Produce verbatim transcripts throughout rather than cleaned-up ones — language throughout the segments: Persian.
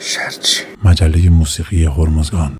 شرچی مجله موسیقی هرمزگان.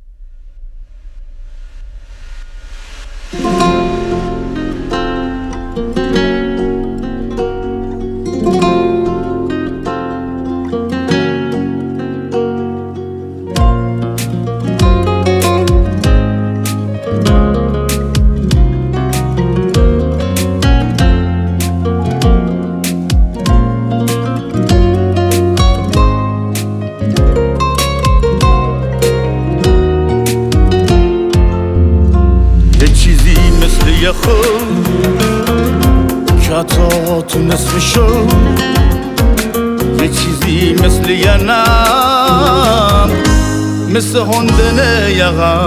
یه خود که حتی تو نصف شو یه چیزی مثل یه نم مثل هندن یغم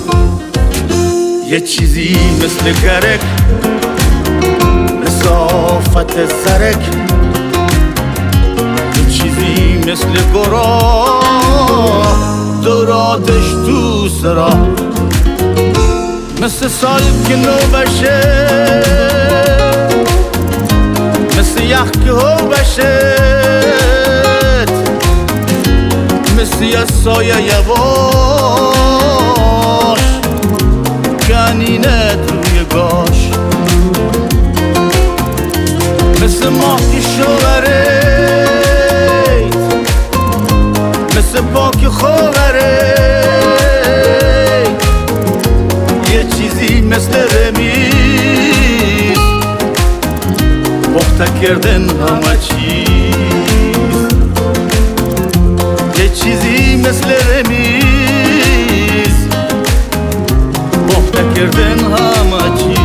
یه چیزی مثل گرک مثل آفت سرک یه چیزی مثل گراه دوراتش تو سرا مثل سال که نو بشه مثل یخ که هو بشه مثل یه سایه یواش کنینت روی گاش مثل ماه که شوهرت مثل پاک خوهرت مثل رمیز پخته کردن همه چیز یه چیزی مثل رمیز پخته کردن همه چیز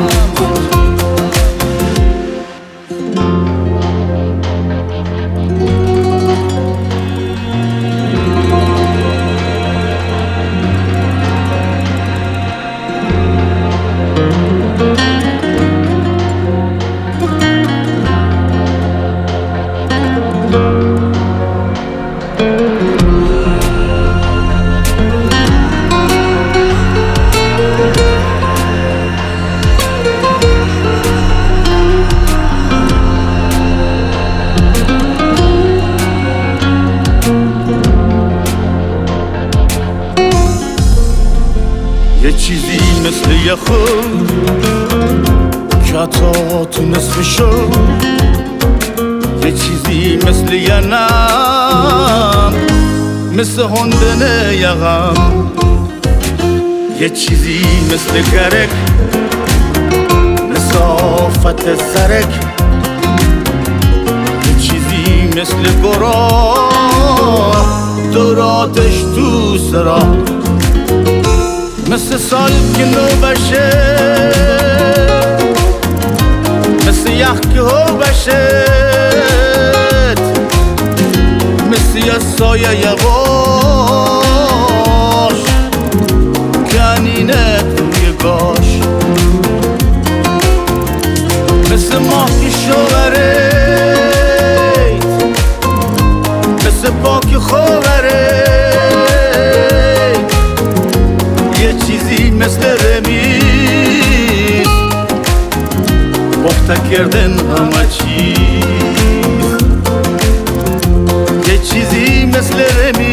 یه چیزی مثل یه خود که حتی تو نصف شو یه چیزی مثل یه نم مثل هندن یغم یه چیزی مثل گرک مثل آفت سرک یه چیزی مثل گراه دوراتش تو سرا مثل سال که نو بشه مثل یخ که هو بشه مثل یه سایه یواش کنینت روی گاش مثل ماه که شوهرت مثل پاک خوهرت یه چیزی مثل رمیز پخته کردن همه چیز یه چیزی مثل رمیز